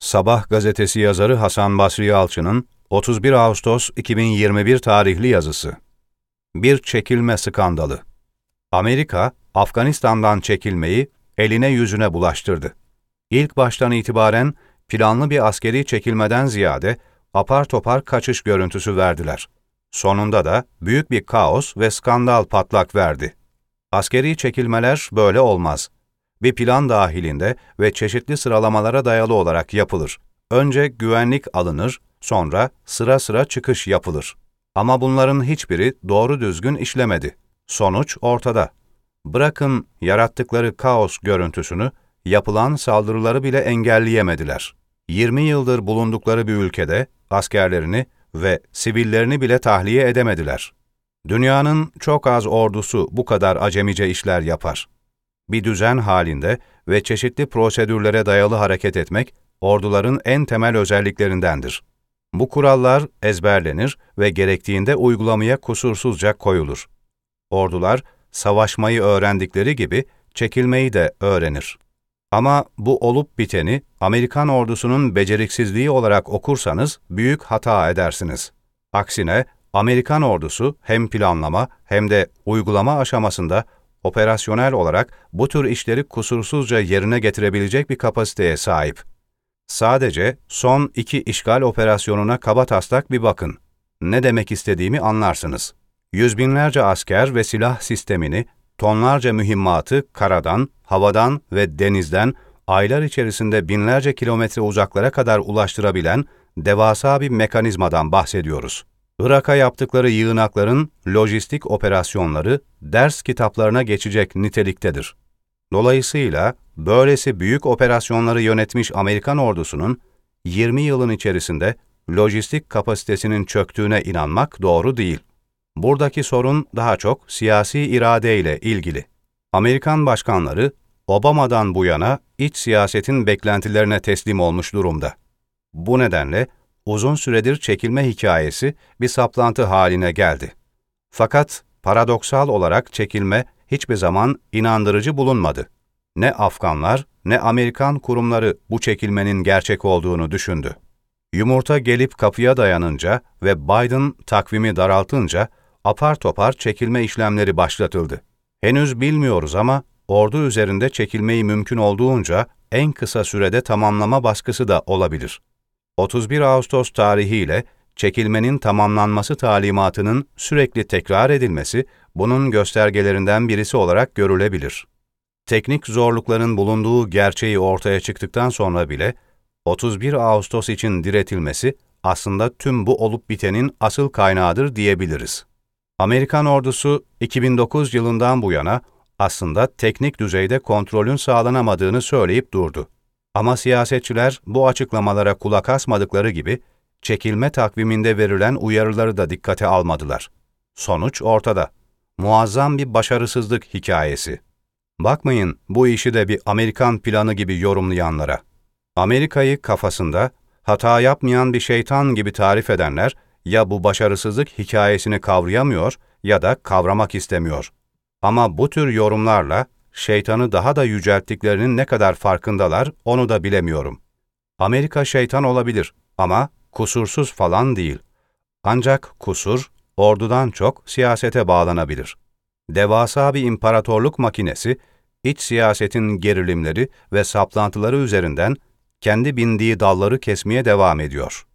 Sabah gazetesi yazarı Hasan Basri Yalçın'ın 31 Ağustos 2021 tarihli yazısı. Bir çekilme skandalı. Amerika, Afganistan'dan çekilmeyi eline yüzüne bulaştırdı. İlk baştan itibaren planlı bir askeri çekilmeden ziyade apar topar kaçış görüntüsü verdiler. Sonunda da büyük bir kaos ve skandal patlak verdi. Askeri çekilmeler böyle olmaz. Bir plan dahilinde ve çeşitli sıralamalara dayalı olarak yapılır. Önce güvenlik alınır, sonra sıra sıra çıkış yapılır. Ama bunların hiçbiri doğru düzgün işlemedi. Sonuç ortada. Bırakın yarattıkları kaos görüntüsünü, yapılan saldırıları bile engelleyemediler. 20 yıldır bulundukları bir ülkede askerlerini ve sivillerini bile tahliye edemediler. Dünyanın çok az ordusu bu kadar acemice işler yapar. Bir düzen halinde ve çeşitli prosedürlere dayalı hareket etmek, orduların en temel özelliklerindendir. Bu kurallar ezberlenir ve gerektiğinde uygulamaya kusursuzca koyulur. Ordular, savaşmayı öğrendikleri gibi çekilmeyi de öğrenir. Ama bu olup biteni Amerikan ordusunun beceriksizliği olarak okursanız büyük hata edersiniz. Aksine Amerikan ordusu hem planlama hem de uygulama aşamasında operasyonel olarak bu tür işleri kusursuzca yerine getirebilecek bir kapasiteye sahip. Sadece son 2 işgal operasyonuna kabataslak bir bakın. Ne demek istediğimi anlarsınız. Yüz binlerce asker ve silah sistemini, tonlarca mühimmatı karadan, havadan ve denizden aylar içerisinde binlerce kilometre uzaklara kadar ulaştırabilen devasa bir mekanizmadan bahsediyoruz. Irak'a yaptıkları yığınakların lojistik operasyonları ders kitaplarına geçecek niteliktedir. Dolayısıyla böylesi büyük operasyonları yönetmiş Amerikan ordusunun 20 yılın içerisinde lojistik kapasitesinin çöktüğüne inanmak doğru değil. Buradaki sorun daha çok siyasi iradeyle ilgili. Amerikan başkanları Obama'dan bu yana iç siyasetin beklentilerine teslim olmuş durumda. Bu nedenle uzun süredir çekilme hikayesi bir saplantı haline geldi. Fakat paradoksal olarak çekilme hiçbir zaman inandırıcı bulunmadı. Ne Afganlar ne Amerikan kurumları bu çekilmenin gerçek olduğunu düşündü. Yumurta gelip kapıya dayanınca ve Biden takvimi daraltınca apar topar çekilme işlemleri başlatıldı. Henüz bilmiyoruz ama ordu üzerinde çekilmeyi mümkün olduğunca en kısa sürede tamamlama baskısı da olabilir. 31 Ağustos tarihiyle çekilmenin tamamlanması talimatının sürekli tekrar edilmesi bunun göstergelerinden birisi olarak görülebilir. Teknik zorlukların bulunduğu gerçeği ortaya çıktıktan sonra bile 31 Ağustos için diretilmesi aslında tüm bu olup bitenin asıl kaynağıdır diyebiliriz. Amerikan ordusu 2009 yılından bu yana aslında teknik düzeyde kontrolün sağlanamadığını söyleyip durdu. Ama siyasetçiler bu açıklamalara kulak asmadıkları gibi çekilme takviminde verilen uyarıları da dikkate almadılar. Sonuç ortada. Muazzam bir başarısızlık hikayesi. Bakmayın bu işi de bir Amerikan planı gibi yorumlayanlara. Amerika'yı kafasında hata yapmayan bir şeytan gibi tarif edenler ya bu başarısızlık hikayesini kavrayamıyor ya da kavramak istemiyor. Ama bu tür yorumlarla şeytanı daha da yücelttiklerinin ne kadar farkındalar onu da bilemiyorum. Amerika şeytan olabilir ama kusursuz falan değil. Ancak kusur ordudan çok siyasete bağlanabilir. Devasa bir imparatorluk makinesi, iç siyasetin gerilimleri ve saplantıları üzerinden kendi bindiği dalları kesmeye devam ediyor.